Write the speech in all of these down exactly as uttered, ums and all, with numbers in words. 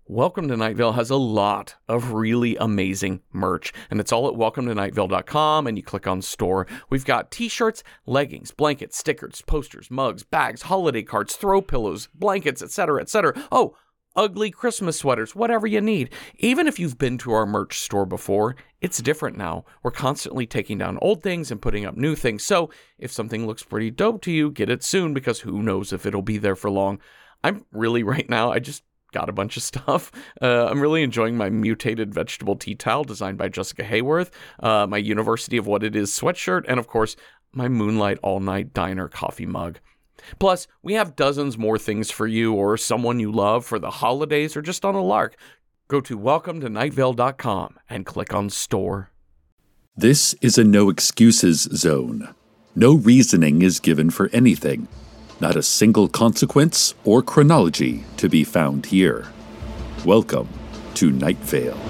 Welcome to Night Vale has a lot of really amazing merch, and it's all at welcome to night vale dot com, and you click on store. We've got t-shirts, leggings, blankets, stickers, posters, mugs, bags, holiday cards, throw pillows, blankets, et cetera, et cetera. Oh, ugly Christmas sweaters, whatever you need. Even if you've been to our merch store before, it's different now. We're constantly taking down old things and putting up new things, so if something looks pretty dope to you, get it soon, because who knows if it'll be there for long. I'm really, right now, I just got a bunch of stuff. Uh, I'm really enjoying my mutated vegetable tea towel designed by Jessica Hayworth, uh, my University of What It Is sweatshirt, and of course, my Moonlight All Night Diner coffee mug. Plus, we have dozens more things for you or someone you love for the holidays or just on a lark. Go to welcome to night vale dot com and click on store. This is a no excuses zone. No reasoning is given for anything. Not a single consequence or chronology to be found here. Welcome to Night Vale.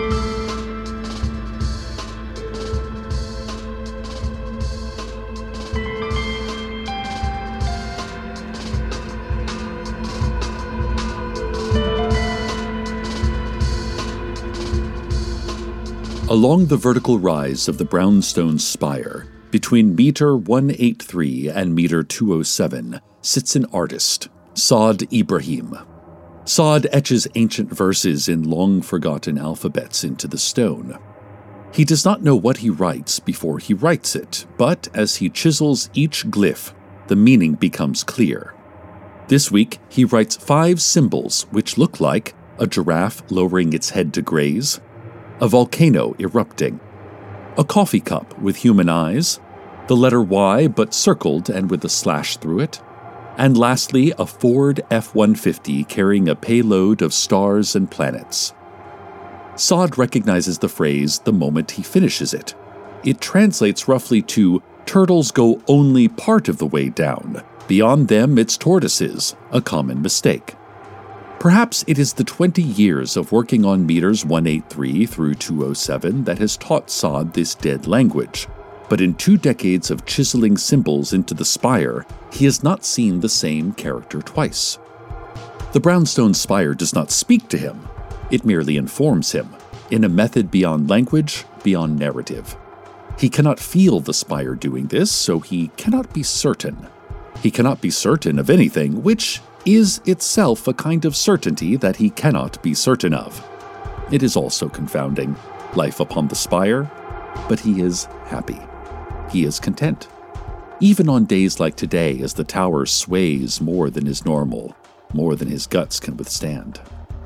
Along the vertical rise of the brownstone spire, between meter one eighty-three and meter two oh seven, sits an artist, Saad Ibrahim. Saad etches ancient verses in long-forgotten alphabets into the stone. He does not know what he writes before he writes it, but as he chisels each glyph, the meaning becomes clear. This week, he writes five symbols which look like a giraffe lowering its head to graze, a volcano erupting, a coffee cup with human eyes, the letter Y but circled and with a slash through it, and lastly a Ford F one fifty carrying a payload of stars and planets. Saad recognizes the phrase the moment he finishes it. It translates roughly to, "Turtles go only part of the way down. Beyond them it's tortoises," a common mistake. Perhaps it is the twenty years of working on meters one eighty-three through two oh seven that has taught Saad this dead language, but in two decades of chiseling symbols into the spire, he has not seen the same character twice. The brownstone spire does not speak to him, it merely informs him, in a method beyond language, beyond narrative. He cannot feel the spire doing this, so he cannot be certain. He cannot be certain of anything, which is itself a kind of certainty that he cannot be certain of. It is also confounding, life upon the spire, but he is happy. He is content. Even on days like today, as the tower sways more than is normal, more than his guts can withstand.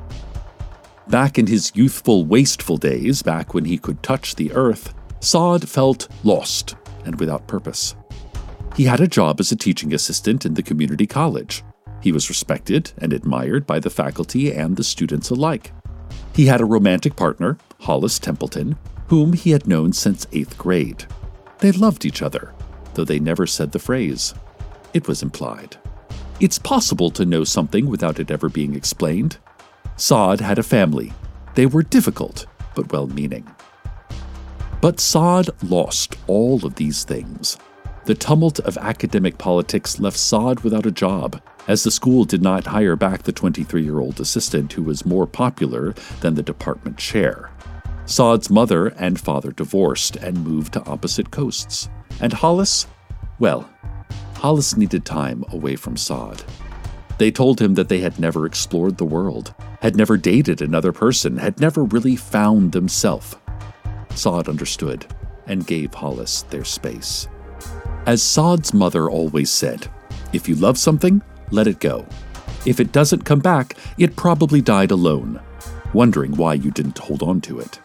Back in his youthful, wasteful days, back when he could touch the earth, Saad felt lost and without purpose. He had a job as a teaching assistant in the community college. He was respected and admired by the faculty and the students alike. He had a romantic partner, Hollis Templeton, whom he had known since eighth grade. They loved each other, though they never said the phrase. It was implied. It's possible to know something without it ever being explained. Saad had a family. They were difficult, but well-meaning. But Saad lost all of these things. The tumult of academic politics left Saad without a job, as the school did not hire back the twenty-three-year-old assistant who was more popular than the department chair. Saad's mother and father divorced and moved to opposite coasts. And Hollis? Well, Hollis needed time away from Saad. They told him that they had never explored the world, had never dated another person, had never really found themselves. Saad understood and gave Hollis their space. As Saad's mother always said, if you love something, let it go. If it doesn't come back, it probably died alone, wondering why you didn't hold on to it.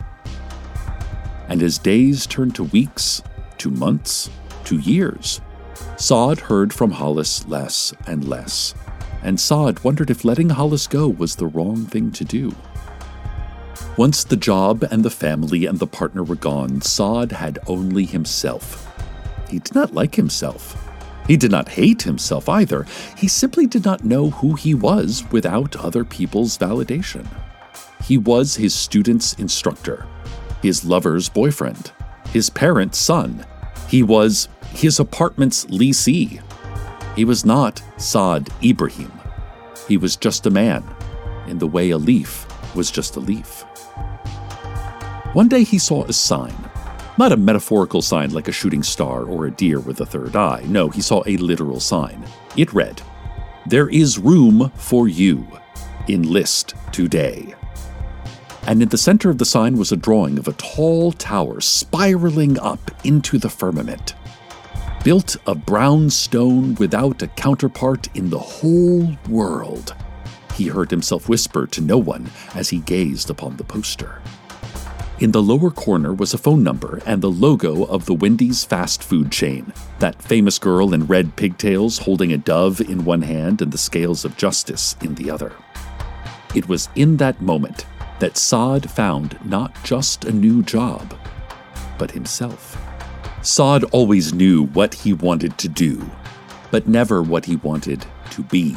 And as days turned to weeks, to months, to years, Saad heard from Hollis less and less, and Saad wondered if letting Hollis go was the wrong thing to do. Once the job and the family and the partner were gone, Saad had only himself. He did not like himself. He did not hate himself either. He simply did not know who he was without other people's validation. He was his student's instructor, his lover's boyfriend, his parents' son. He was his apartment's leasee. He was not Saad Ibrahim. He was just a man, in the way a leaf was just a leaf. One day he saw a sign. Not a metaphorical sign like a shooting star or a deer with a third eye. No, he saw a literal sign. It read, "There is room for you. Enlist today." And in the center of the sign was a drawing of a tall tower spiraling up into the firmament. Built of brown stone without a counterpart in the whole world, he heard himself whisper to no one as he gazed upon the poster. In the lower corner was a phone number and the logo of the Wendy's fast food chain, that famous girl in red pigtails holding a dove in one hand and the scales of justice in the other. It was in that moment that Saad found not just a new job, but himself. Saad always knew what he wanted to do, but never what he wanted to be.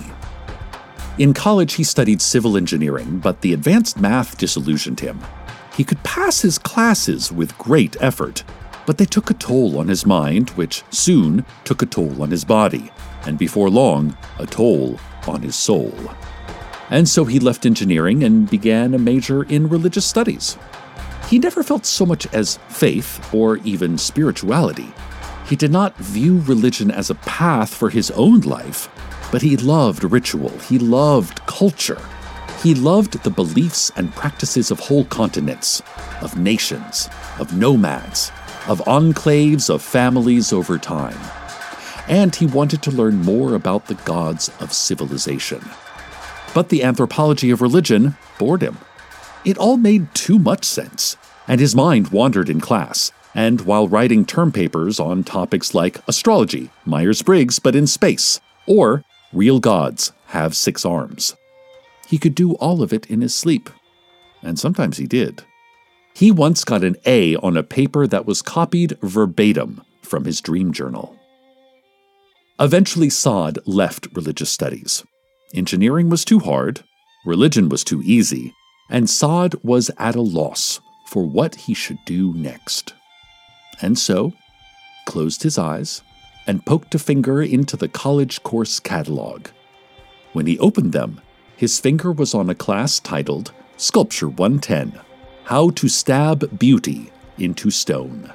In college, he studied civil engineering, but the advanced math disillusioned him. He could pass his classes with great effort, but they took a toll on his mind, which soon took a toll on his body, and before long, a toll on his soul. And so he left engineering and began a major in religious studies. He never felt so much as faith or even spirituality. He did not view religion as a path for his own life, but he loved ritual, he loved culture. He loved the beliefs and practices of whole continents, of nations, of nomads, of enclaves of families over time. And he wanted to learn more about the gods of civilization. But the anthropology of religion bored him. It all made too much sense, and his mind wandered in class, and while writing term papers on topics like astrology, Myers-Briggs but in space, or real gods have six arms. He could do all of it in his sleep, and sometimes he did. He once got an A on a paper that was copied verbatim from his dream journal. Eventually, Saad left religious studies. Engineering was too hard, religion was too easy, and Saad was at a loss for what he should do next. And so, closed his eyes and poked a finger into the college course catalog. When he opened them, his finger was on a class titled Sculpture one ten, How to Stab Beauty into Stone.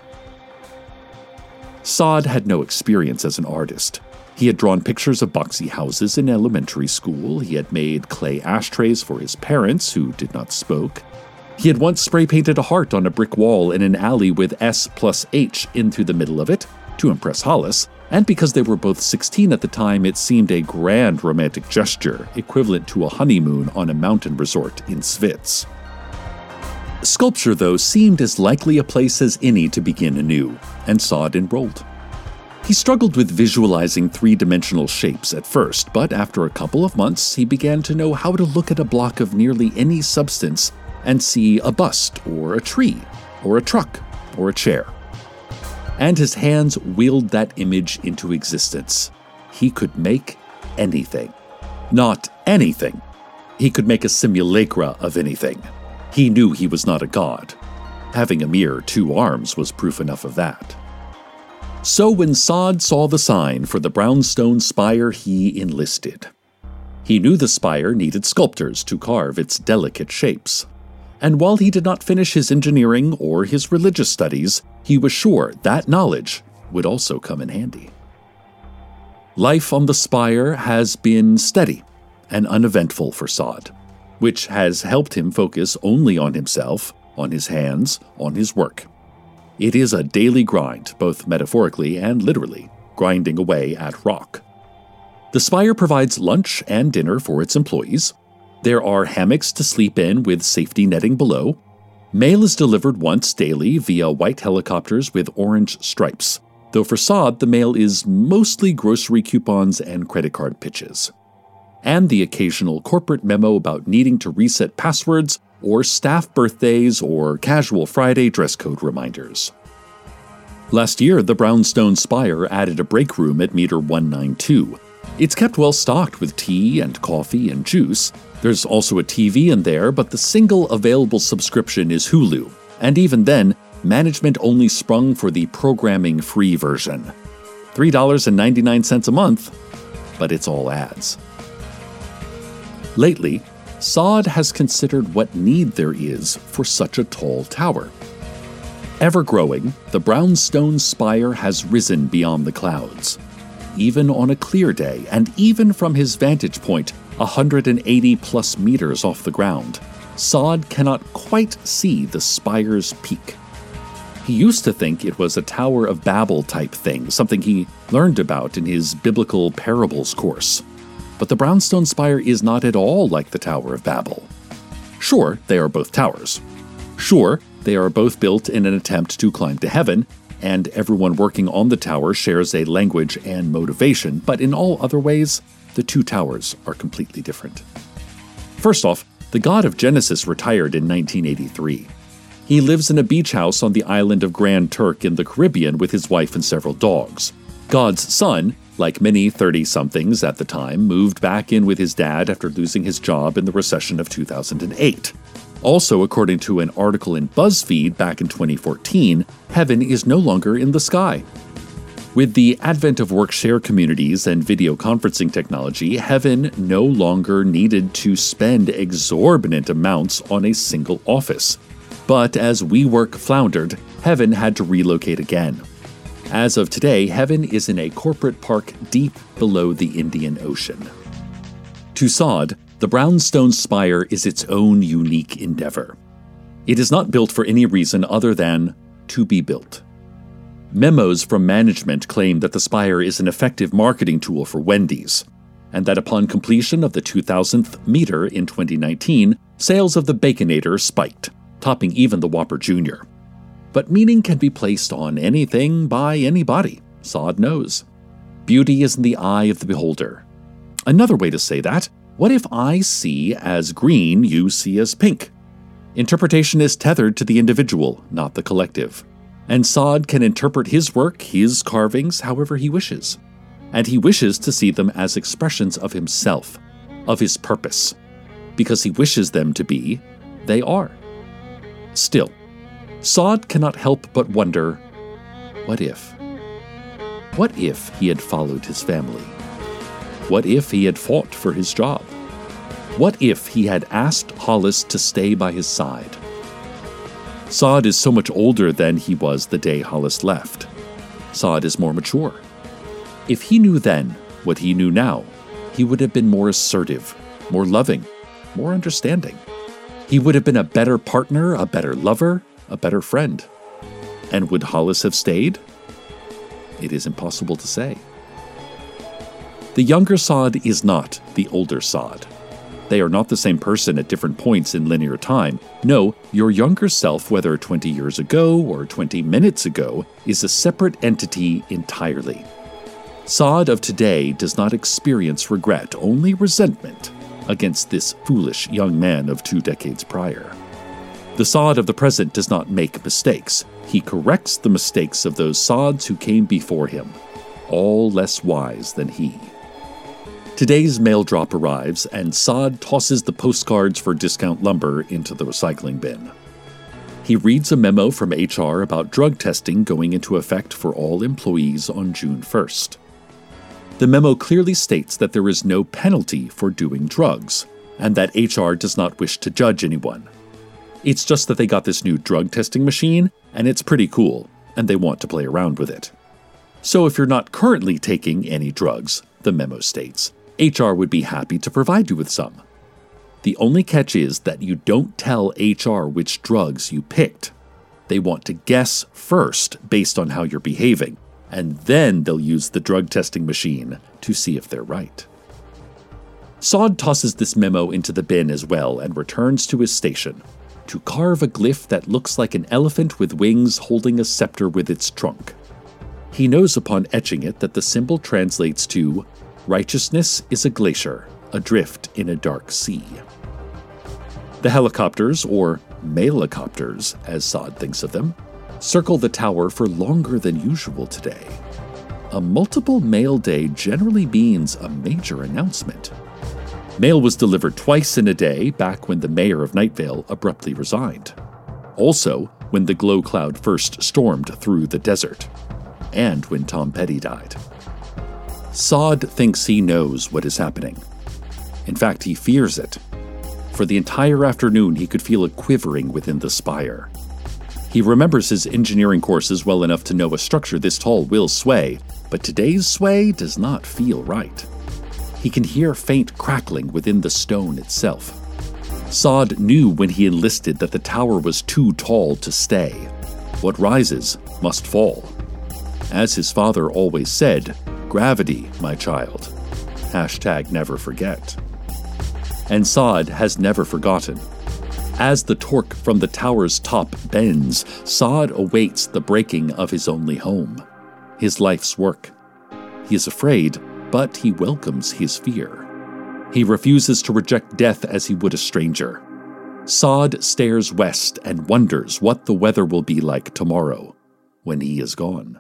Saad had no experience as an artist. He had drawn pictures of boxy houses in elementary school. He had made clay ashtrays for his parents, who did not smoke. He had once spray-painted a heart on a brick wall in an alley with S plus H in through the middle of it, to impress Hollis, and because they were both sixteen at the time, it seemed a grand romantic gesture, equivalent to a honeymoon on a mountain resort in Svitz. Sculpture, though, seemed as likely a place as any to begin anew, and Saad enrolled. He struggled with visualizing three-dimensional shapes at first, but after a couple of months, he began to know how to look at a block of nearly any substance and see a bust, or a tree, or a truck, or a chair. And his hands willed that image into existence. He could make anything. Not anything. He could make a simulacra of anything. He knew he was not a god. Having a mere two arms was proof enough of that. So when Saad saw the sign for the brownstone spire, he enlisted. He knew the spire needed sculptors to carve its delicate shapes. And while he did not finish his engineering or his religious studies, he was sure that knowledge would also come in handy. Life on the spire has been steady and uneventful for Saad, which has helped him focus only on himself, on his hands, on his work. It is a daily grind, both metaphorically and literally, grinding away at rock. The spire provides lunch and dinner for its employees. There are hammocks to sleep in with safety netting below. Mail is delivered once daily via white helicopters with orange stripes, though for Saad the mail is mostly grocery coupons and credit card pitches. And the occasional corporate memo about needing to reset passwords or staff birthdays or casual Friday dress code reminders. Last year, the brownstone spire added a break room at meter one ninety-two. It's kept well stocked with tea and coffee and juice. There's also a T V in there, but the single available subscription is Hulu, and even then, management only sprung for the programming-free version. three dollars and ninety-nine cents a month, but it's all ads. Lately, Saad has considered what need there is for such a tall tower. Ever growing, the brownstone spire has risen beyond the clouds. Even on a clear day, and even from his vantage point, one hundred eighty plus meters off the ground, Saad cannot quite see the spire's peak. He used to think it was a Tower of Babel type thing, something he learned about in his biblical parables course. But the brownstone spire is not at all like the Tower of Babel. Sure, they are both towers. Sure, they are both built in an attempt to climb to heaven, and everyone working on the tower shares a language and motivation, but in all other ways, the two towers are completely different. First off, the god of Genesis retired in nineteen eighty-three. He lives in a beach house on the island of Grand Turk in the Caribbean with his wife and several dogs. God's son, like many thirty-somethings at the time, moved back in with his dad after losing his job in the recession of two thousand eight. Also, according to an article in BuzzFeed back in twenty fourteen, heaven is no longer in the sky. With the advent of work-share communities and video conferencing technology, heaven no longer needed to spend exorbitant amounts on a single office. But as WeWork floundered, heaven had to relocate again. As of today, heaven is in a corporate park deep below the Indian Ocean. To Saad, the brownstone spire is its own unique endeavor. It is not built for any reason other than to be built. Memos from management claim that the spire is an effective marketing tool for Wendy's, and that upon completion of the two thousandth meter in twenty nineteen, sales of the Baconator spiked, topping even the Whopper Junior But meaning can be placed on anything by anybody, Saad knows. Beauty is in the eye of the beholder. Another way to say that, what if I see as green, you see as pink? Interpretation is tethered to the individual, not the collective. And Saad can interpret his work, his carvings, however he wishes. And he wishes to see them as expressions of himself, of his purpose. Because he wishes them to be, they are. Still, Saad cannot help but wonder, what if? What if he had followed his family? What if he had fought for his job? What if he had asked Hollis to stay by his side? Saad is so much older than he was the day Hollis left. Saad is more mature. If he knew then what he knew now, he would have been more assertive, more loving, more understanding. He would have been a better partner, a better lover, a better friend. And would Hollis have stayed? It is impossible to say. The younger Saad is not the older Saad. They are not the same person at different points in linear time. No, your younger self, whether twenty years ago or twenty minutes ago, is a separate entity entirely. Saad of today does not experience regret, only resentment against this foolish young man of two decades prior. The Saad of the present does not make mistakes. He corrects the mistakes of those Saads who came before him, all less wise than he. Today's mail drop arrives, and Saad tosses the postcards for discount lumber into the recycling bin. He reads a memo from H R about drug testing going into effect for all employees on June first. The memo clearly states that there is no penalty for doing drugs, and that H R does not wish to judge anyone. It's just that they got this new drug testing machine, and it's pretty cool, and they want to play around with it. So if you're not currently taking any drugs, the memo states, H R would be happy to provide you with some. The only catch is that you don't tell H R which drugs you picked. They want to guess first based on how you're behaving, and then they'll use the drug testing machine to see if they're right. Saad tosses this memo into the bin as well and returns to his station to carve a glyph that looks like an elephant with wings holding a scepter with its trunk. He knows upon etching it that the symbol translates to "Righteousness is a glacier, adrift in a dark sea." The helicopters, or mailicopters as Saad thinks of them, circle the tower for longer than usual today. A multiple mail day generally means a major announcement. Mail was delivered twice in a day back when the mayor of Night Vale abruptly resigned. Also, when the glow cloud first stormed through the desert. And when Tom Petty died. Saad thinks he knows what is happening. In fact, he fears it. For the entire afternoon, he could feel it quivering within the spire. He remembers his engineering courses well enough to know a structure this tall will sway, but today's sway does not feel right. He can hear faint crackling within the stone itself. Sod knew when he enlisted that the tower was too tall to stay. What rises must fall. As his father always said, gravity, my child. Hashtag never forget. And Sod has never forgotten. As the torque from the tower's top bends, Sod awaits the breaking of his only home, his life's work. He is afraid, but he welcomes his fear. He refuses to reject death as he would a stranger. Sod stares west and wonders what the weather will be like tomorrow when he is gone.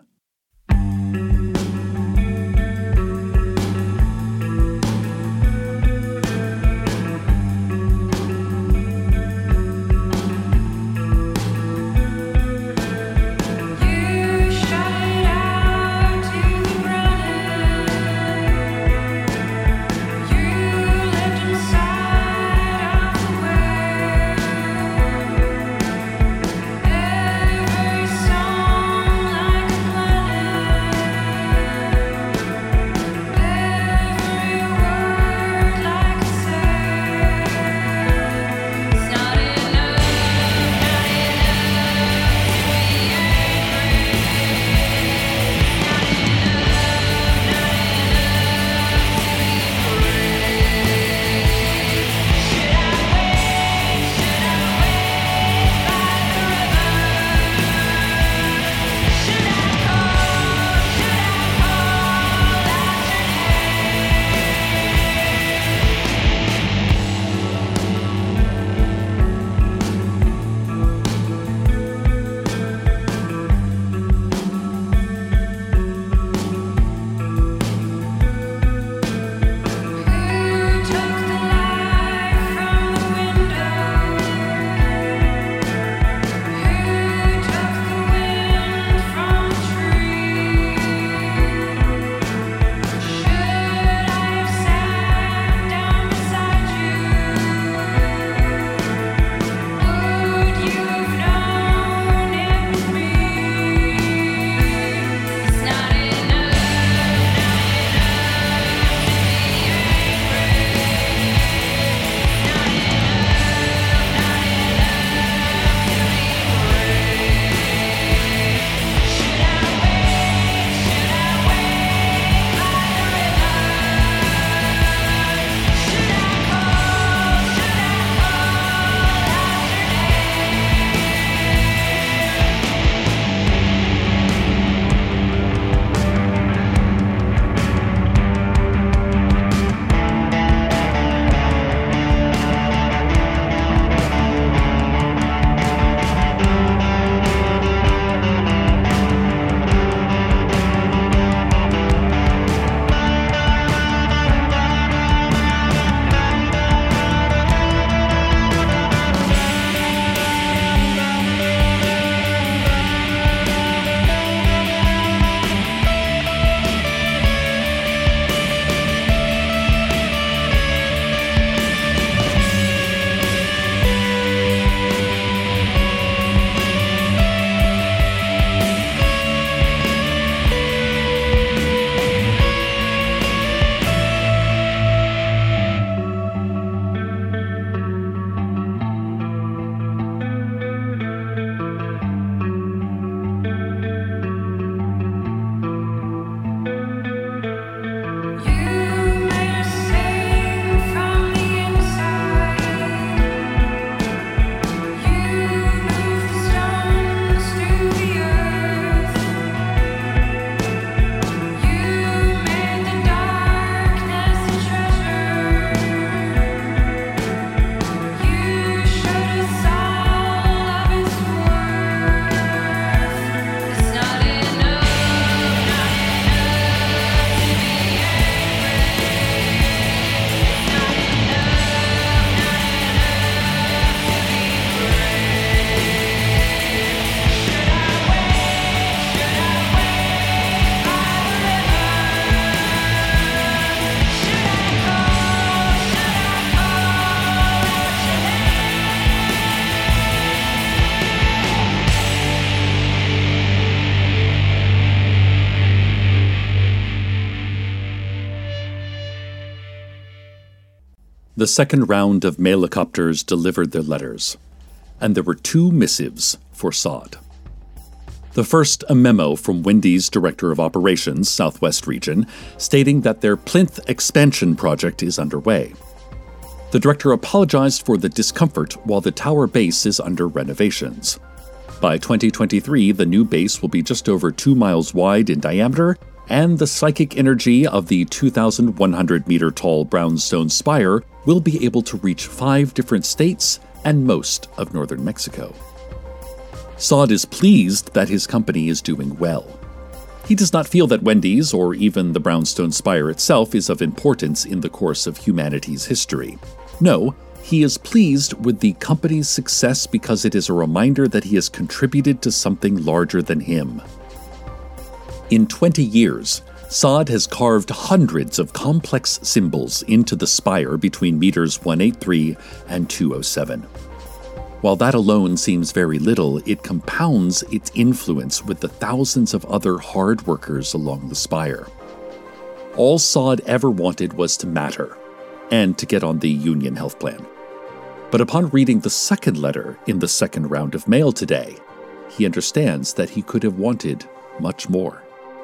The second round of mailocopters delivered their letters, and there were two missives for Sod. The first, a memo from Wendy's Director of Operations, Southwest Region, stating that their Plinth expansion project is underway. The director apologized for the discomfort while the tower base is under renovations. By twenty twenty-three, the new base will be just over two miles wide in diameter, and the psychic energy of the two thousand one hundred meter tall brownstone spire will be able to reach five different states and most of northern Mexico. Sod is pleased that his company is doing well. He does not feel that Wendy's, or even the brownstone spire itself, is of importance in the course of humanity's history. No, he is pleased with the company's success because it is a reminder that he has contributed to something larger than him. In twenty years, Sod has carved hundreds of complex symbols into the spire between meters one eighty-three and two oh seven. While that alone seems very little, it compounds its influence with the thousands of other hard workers along the spire. All Sod ever wanted was to matter, and to get on the Union Health Plan. But upon reading the second letter in the second round of mail today, he understands that he could have wanted much more.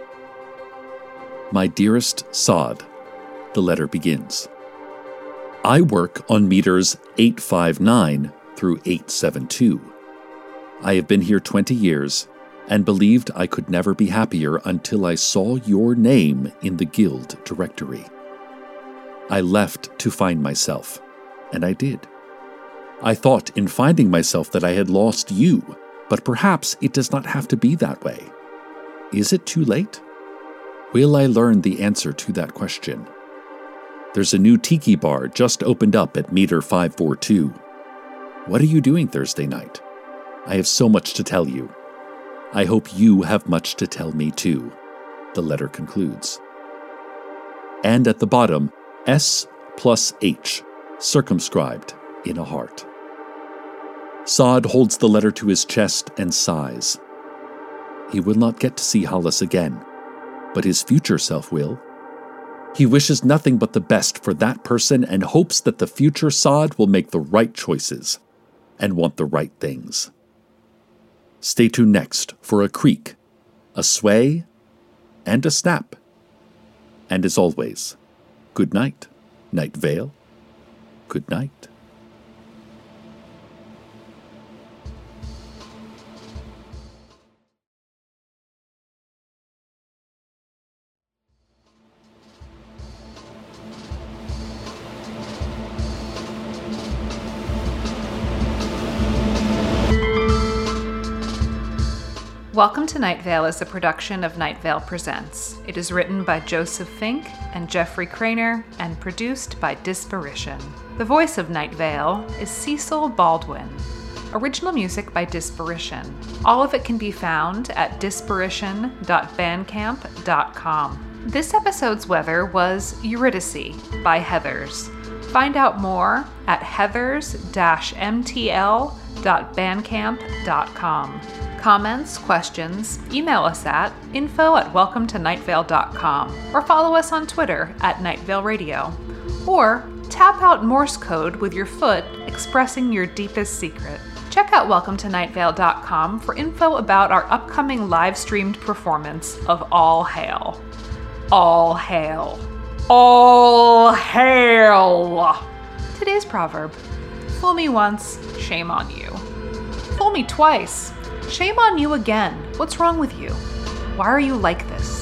My dearest Sod, the letter begins. I work on meters eight fifty-nine through eight seventy-two. I have been here twenty years and believed I could never be happier until I saw your name in the guild directory. I left to find myself, and I did. I thought in finding myself that I had lost you, but perhaps it does not have to be that way. Is it too late? Will I learn the answer to that question? There's a new tiki bar just opened up at meter five forty-two. What are you doing Thursday night? I have so much to tell you. I hope you have much to tell me too, the letter concludes. And at the bottom, S plus H, circumscribed in a heart. Sod holds the letter to his chest and sighs. He will not get to see Hollis again, but his future self will. He wishes nothing but the best for that person and hopes that the future Sod will make the right choices and want the right things. Stay tuned next for a creak, a sway, and a snap. And as always, good night, Night Vale. Good night. Welcome to Night Vale is a production of Night Vale Presents. It is written by Joseph Fink and Jeffrey Craner and produced by Disparition. The voice of Night Vale is Cecil Baldwin. Original music by Disparition. All of it can be found at disparition dot bandcamp dot com. This episode's weather was Eurydice by Heathers. Find out more at heathers dash m t l dot bandcamp dot com. Comments, questions, email us at info at welcome to night vale dot com or follow us on Twitter at Night Vale Radio. Or tap out Morse code with your foot expressing your deepest secret. Check out welcome to night vale dot com for info about our upcoming live-streamed performance of All Hail. All Hail. All Hail! Today's proverb: fool me once, shame on you. Fool me twice, shame on you again. What's wrong with you? Why are you like this?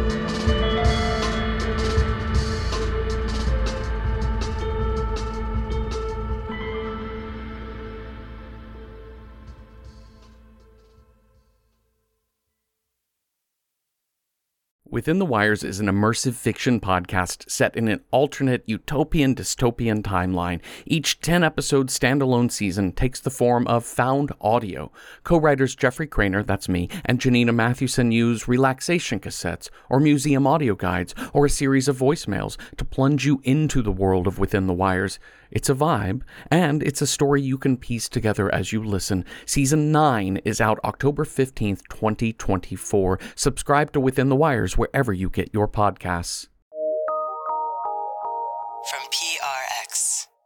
Within the Wires is an immersive fiction podcast set in an alternate utopian dystopian timeline. Each ten-episode standalone season takes the form of found audio. Co-writers Jeffrey Craner, that's me, and Janina Mathewson use relaxation cassettes, or museum audio guides, or a series of voicemails to plunge you into the world of Within the Wires. It's a vibe, and it's a story you can piece together as you listen. Season nine is out October fifteenth, twenty twenty-four. Subscribe to Within the Wires wherever you get your podcasts. From P R X.